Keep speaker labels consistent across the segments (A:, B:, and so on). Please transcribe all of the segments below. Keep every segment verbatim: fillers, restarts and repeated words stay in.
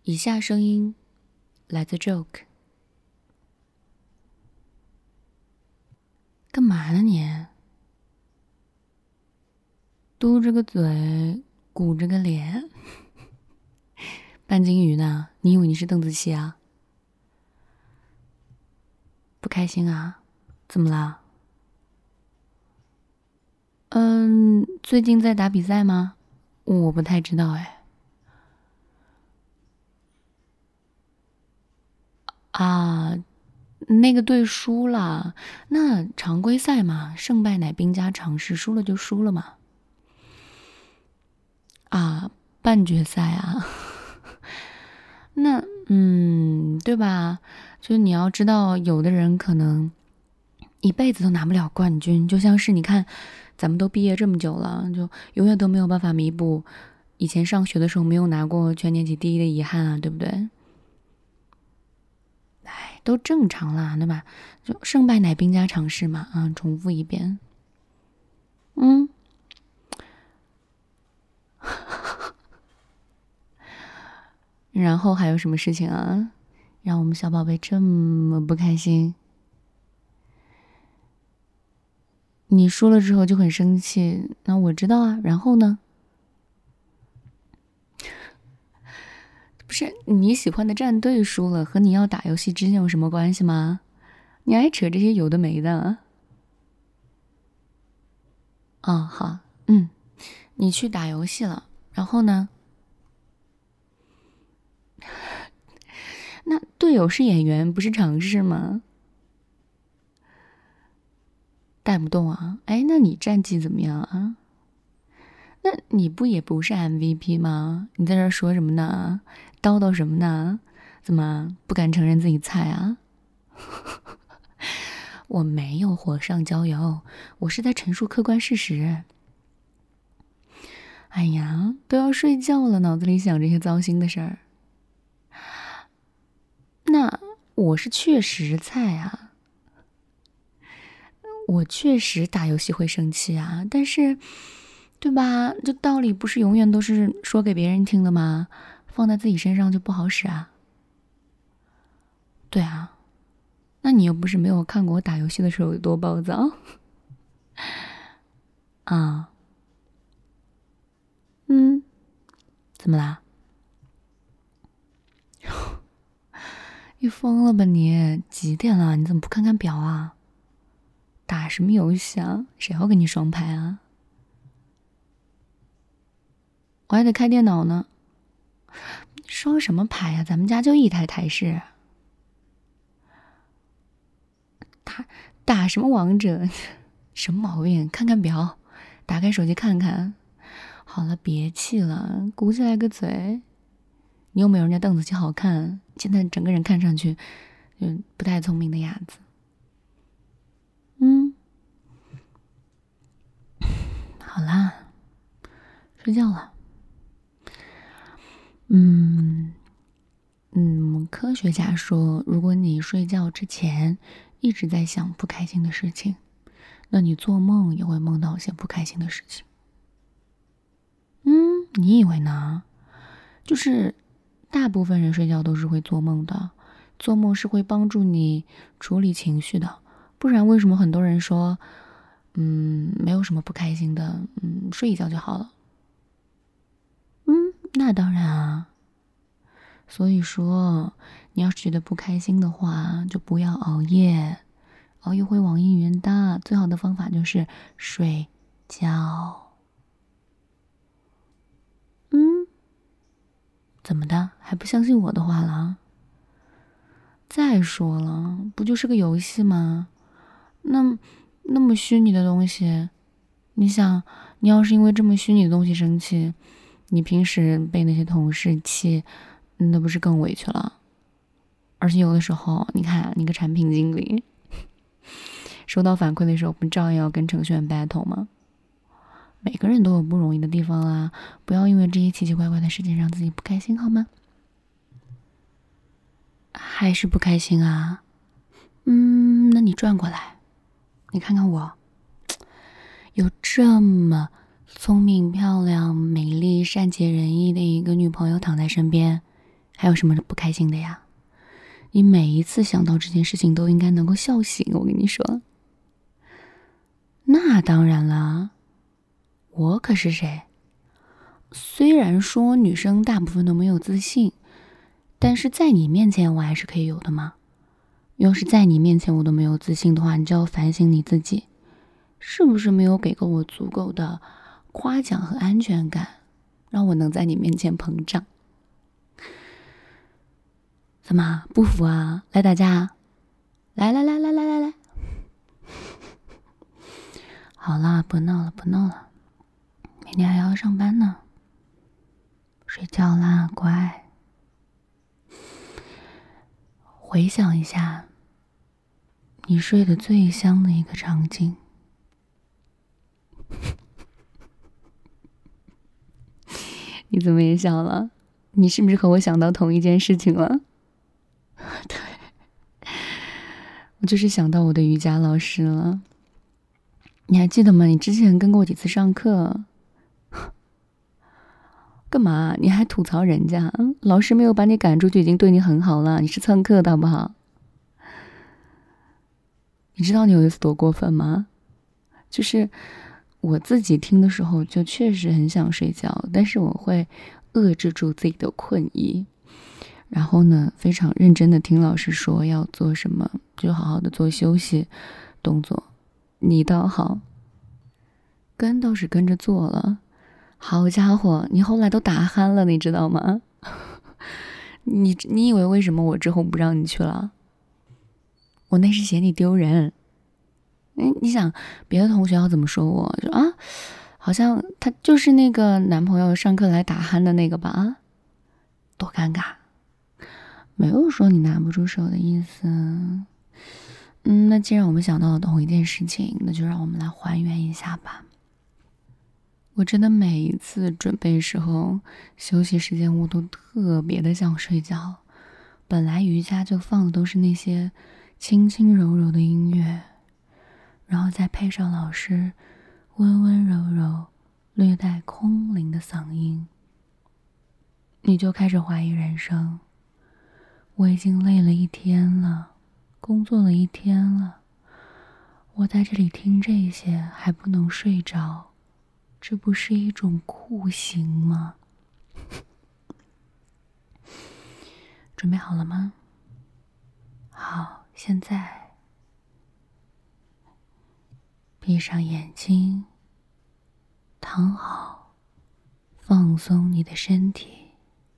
A: 以下声音来自 Joke。 干嘛呢你？嘟着个嘴，鼓着个脸，半斤鱼呢？你以为你是邓紫棋啊？不开心啊？怎么啦？嗯，最近在打比赛吗？我不太知道哎。啊，那个队输了，那常规赛嘛，胜败乃兵家常事，输了就输了嘛。啊，半决赛啊，那嗯，对吧？就你要知道，有的人可能一辈子都拿不了冠军，就像是你看，咱们都毕业这么久了，就永远都没有办法弥补以前上学的时候没有拿过全年级第一的遗憾啊，对不对？哎，都正常啦，对吧？就胜败乃兵家常事嘛，啊，重复一遍。嗯。然后还有什么事情啊，让我们小宝贝这么不开心？你输了之后就很生气，那我知道啊。然后呢？不是你喜欢的战队输了，和你要打游戏之间有什么关系吗？你还扯这些有的没的。哦，好，嗯，你去打游戏了，然后呢？那队友是演员，不是常识吗？带不动啊？哎，那你战绩怎么样啊？那你不也不是 M V P 吗？你在这说什么呢？叨叨什么呢？怎么不敢承认自己菜啊？我没有火上浇油，我是在陈述客观事实。哎呀，都要睡觉了，脑子里想这些糟心的事儿。那我是确实菜啊，我确实打游戏会生气啊，但是，对吧？这道理不是永远都是说给别人听的吗？放在自己身上就不好使啊。对啊，那你又不是没有看过我打游戏的时候有多暴躁啊？嗯，怎么啦？你疯了吧你？几点了？你怎么不看看表啊？打什么游戏啊？谁要跟你双排啊？我还得开电脑呢。双什么排呀、啊？咱们家就一台台式。打打什么王者？什么毛病？看看表，打开手机看看。好了，别气了，鼓起来个嘴。你又没有人家邓紫棋好看，现在整个人看上去就不太聪明的样子。嗯，好啦，睡觉了。嗯嗯，科学家说，如果你睡觉之前一直在想不开心的事情，那你做梦也会梦到一些不开心的事情。嗯，你以为呢？就是大部分人睡觉都是会做梦的，做梦是会帮助你处理情绪的。不然为什么很多人说，嗯，没有什么不开心的，嗯，睡一觉就好了。嗯，那当然啊。所以说，你要是觉得不开心的话，就不要熬夜，熬夜会网易云的。最好的方法就是睡觉。嗯，怎么的？还不相信我的话了？再说了，不就是个游戏吗？那那么虚拟的东西，你想，你要是因为这么虚拟的东西生气，你平时被那些同事气，那不是更委屈了？而且有的时候，你看，你个产品经理，收到反馈的时候，不照样要跟程序员 battle 吗？每个人都有不容易的地方啦，不要因为这些奇奇怪怪的事情让自己不开心，好吗？还是不开心啊？嗯，那你转过来，你看看我，有这么聪明、漂亮、美丽、善解人意的一个女朋友躺在身边， 还有什么不开心的呀？你每一次想到这件事情都应该能够笑醒，我跟你说。那当然啦，我可是谁？虽然说女生大部分都没有自信，但是在你面前我还是可以有的嘛。要是在你面前我都没有自信的话，你就要反省你自己，是不是没有给够我足够的夸奖和安全感，让我能在你面前膨胀。怎么不服啊？来打架啊？来来来来来来来！好啦，不闹了不闹了，明天还要上班呢。睡觉啦，乖。回想一下你睡得最香的一个场景。你怎么也笑了？你是不是和我想到同一件事情了？对，我就是想到我的瑜伽老师了。你还记得吗？你之前跟过几次上课。干嘛？你还吐槽人家？老师没有把你赶出去，已经对你很好了。你是蹭课的好不好？你知道你有一次多过分吗？就是我自己听的时候，就确实很想睡觉，但是我会遏制住自己的困意，然后呢，非常认真的听老师说要做什么，就好好的做休息动作。你倒好，跟倒是跟着做了。好家伙，你后来都打鼾了，你知道吗？你你以为为什么我之后不让你去了？我那是嫌你丢人。嗯，你想别的同学要怎么说我？说啊，好像他就是那个男朋友上课来打鼾的那个吧？啊，多尴尬！没有说你拿不出手的意思。嗯，那既然我们想到了同一件事情，那就让我们来还原一下吧。我真的每一次准备时候，休息时间我都特别的想睡觉。本来瑜伽就放的都是那些轻轻柔柔的音乐，然后再配上老师温温柔柔、略带空灵的嗓音，你就开始怀疑人生。我已经累了一天了，工作了一天了，我在这里听这些还不能睡着，这不是一种酷刑吗？准备好了吗？好，现在闭上眼睛，躺好，放松你的身体，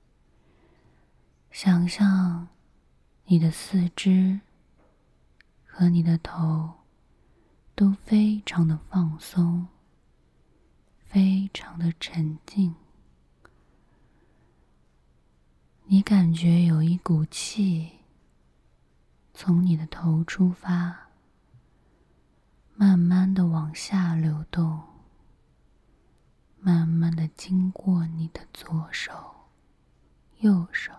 A: 想象你的四肢和你的头都非常的放松，非常的沉静。你感觉有一股气从你的头出发，慢慢的往下流动，慢慢的经过你的左手、右手、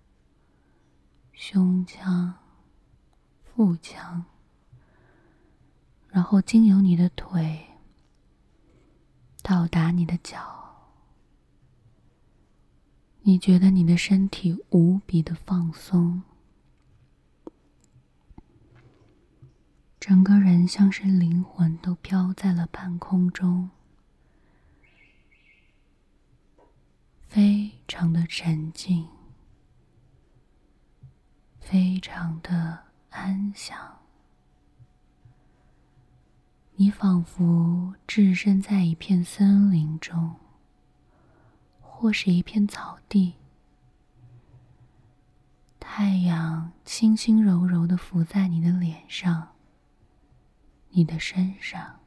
A: 胸腔、腹腔，然后经由你的腿到达你的脚。你觉得你的身体无比的放松，整个人像是灵魂都飘在了半空中，非常的沉静，非常的安详。你仿佛置身在一片森林中，或是一片草地，太阳轻轻柔柔地浮在你的脸上，你的身上。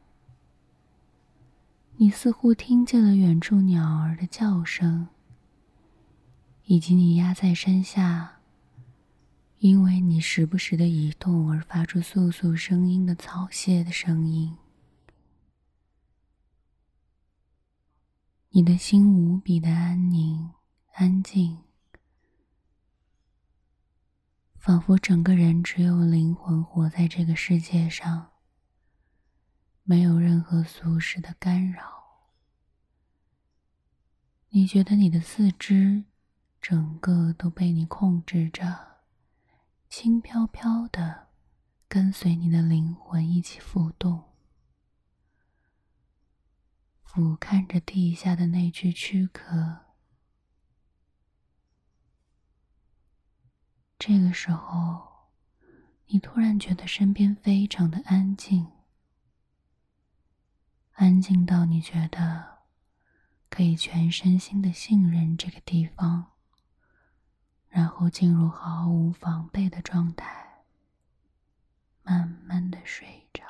A: 你似乎听见了远处鸟儿的叫声，以及你压在身下，因为你时不时的移动而发出簌簌声音的草屑的声音。你的心无比的安宁、安静，仿佛整个人只有灵魂活在这个世界上，没有任何俗世的干扰。你觉得你的四肢整个都被你控制着，轻飘飘的跟随你的灵魂一起浮动，俯瞰着地下的那具躯壳。这个时候，你突然觉得身边非常的安静，安静到你觉得可以全身心的信任这个地方，然后进入毫无防备的状态，慢慢的睡着。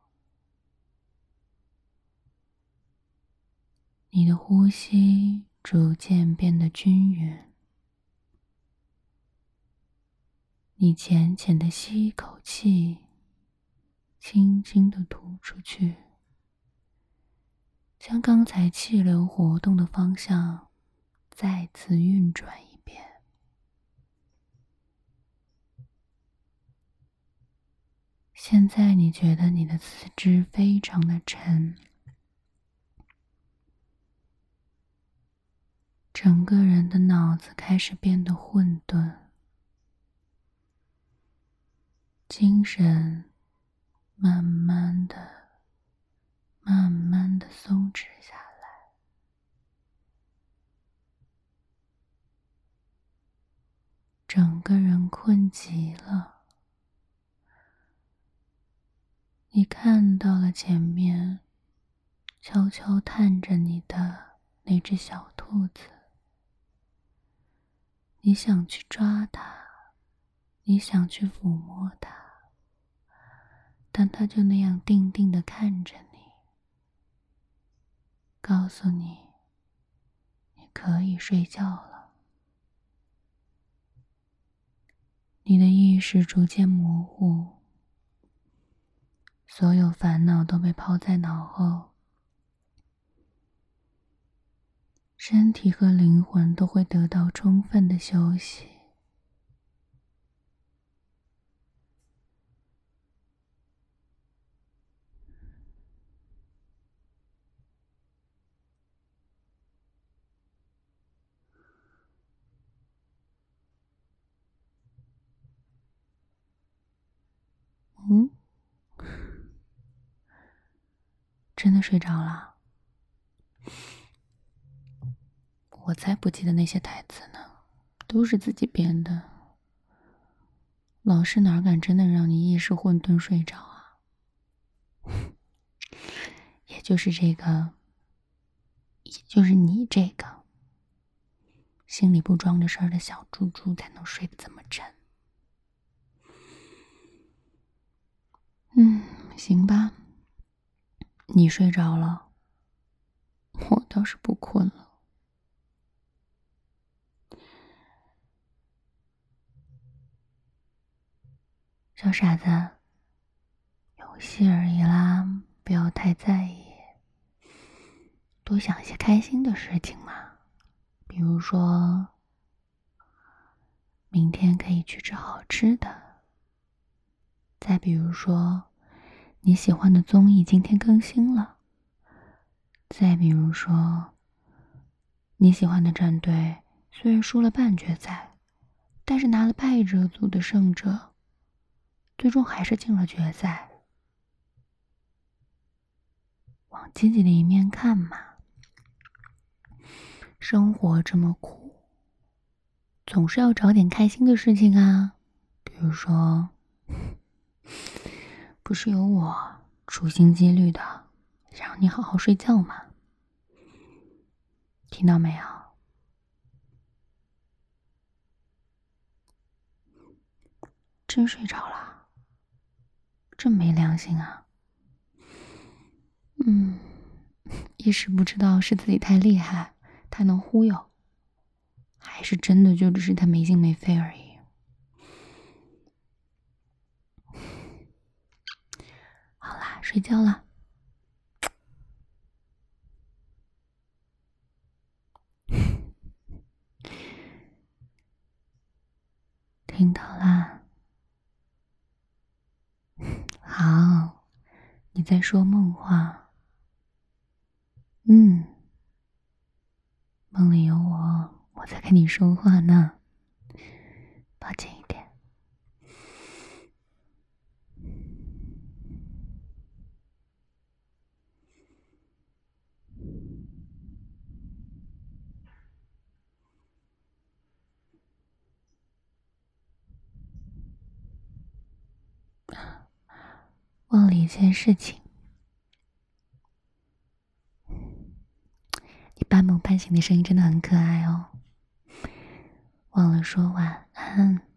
A: 你的呼吸逐渐变得均匀，你浅浅的吸一口气，轻轻的吐出去，将刚才气流活动的方向再次运转一遍。现在你觉得你的四肢非常的沉，整个人的脑子开始变得混沌，精神慢慢的、慢慢的松弛下来。整个人困极了。你看到了前面悄悄探着你的那只小兔子，你想去抓它，你想去抚摸它，但它就那样定定地看着你，告诉你，你可以睡觉了。你的意识逐渐模糊，所有烦恼都被抛在脑后，身体和灵魂都会得到充分的休息。嗯，真的睡着了？我才不记得那些台词呢，都是自己编的。老师哪敢真的让你意识混沌睡着啊？也就是这个，也就是你这个心里不装着事儿的小猪猪才能睡得这么沉。嗯，行吧，你睡着了，我倒是不困了。小傻子，游戏而已啦，不要太在意，多想一些开心的事情嘛。比如说，明天可以去吃好吃的。再比如说，你喜欢的综艺今天更新了。再比如说，你喜欢的战队虽然输了半决赛，但是拿了败者组的胜者，最终还是进了决赛。往积极的一面看嘛，生活这么苦，总是要找点开心的事情啊。比如说，不是有我处心积虑的让你好好睡觉吗？听到没有？真睡着了？真没良心啊！嗯，一时不知道是自己太厉害，太能忽悠，还是真的就只是他没心没肺而已。好啦，睡觉了。听到啦？好，你在说梦话。嗯，梦里有我，我我在跟你说话呢，抱紧一点。忘了一件事情，你半梦半醒的声音真的很可爱哦。忘了说晚安。